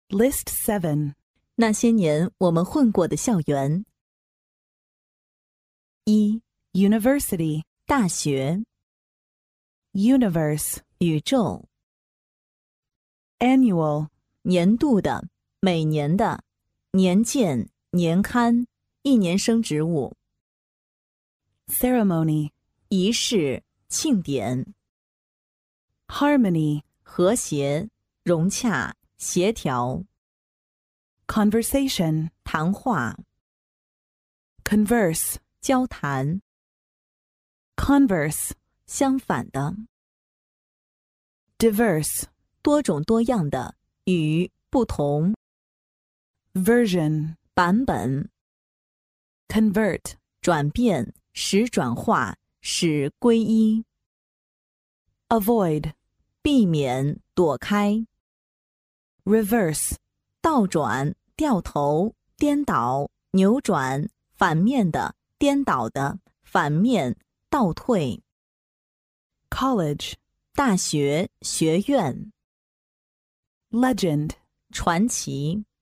List 7. 那些年我们混过的校园。1. University. 大学。 Universe. 宇宙。 Annual. 年度的，每年的，年鉴，年刊，一年生植物。 Ceremony. 仪式，庆典。 Harmony. 和谐，融洽，协调。 Conversation. 谈话。 Converse. 交谈。 Converse. 相反的。 Diverse. 多种多样的，与，不同。 Version. 版本。 Convert. 转变，使转化，使归一。 Avoid. 避免，躲开。 Reverse. 倒转，掉头，颠倒，扭转，反面的，颠倒的，反面，倒退。 College. 大学，学院。 Legend. 传奇。